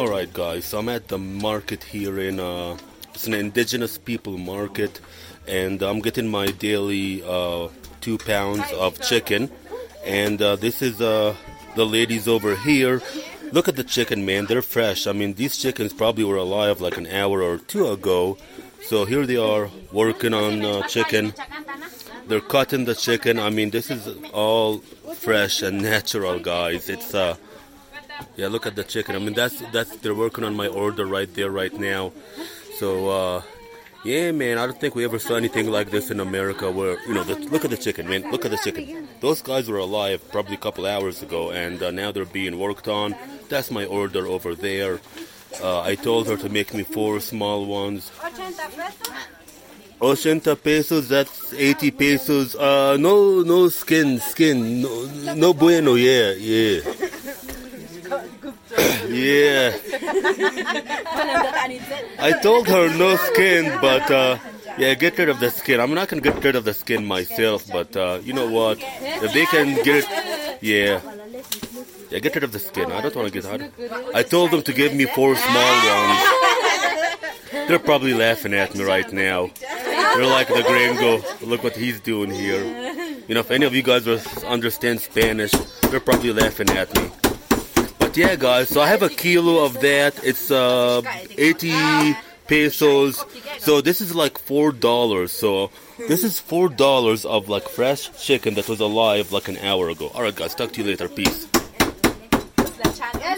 Alright guys, so I'm at the market here in, it's an indigenous people market, and I'm getting my daily 2 pounds of chicken, and this is the ladies over here. Look at the chicken, man, they're fresh. I mean, these chickens probably were alive like an hour or two ago, so here they are working on chicken. They're cutting the chicken. I mean, this is all fresh and natural, guys. It's yeah, look at the chicken. I mean, that's they're working on my order right there, right now. So, yeah, man, I don't think we ever saw anything like this in America where, you know, look at the chicken, man. Look at the chicken. Those guys were alive probably a couple hours ago, and now they're being worked on. That's my order over there. I told her to make me 4 small ones. 80 pesos, that's 80 pesos. No skin. No bueno, yeah. Yeah. I told her no skin, but yeah, get rid of the skin. I'm not gonna get rid of the skin myself, but you know what? If they can get it, yeah, get rid of the skin. I don't want to get out. I told them to give me 4 small ones. They're probably laughing at me right now. They're like, the gringo, look what he's doing here. You know, if any of you guys understand Spanish, they're probably laughing at me. But yeah, guys, so I have a kilo of that. It's 80 pesos. So this is like $4. So this is $4 of like fresh chicken that was alive like an hour ago. Alright guys, talk to you later. Peace.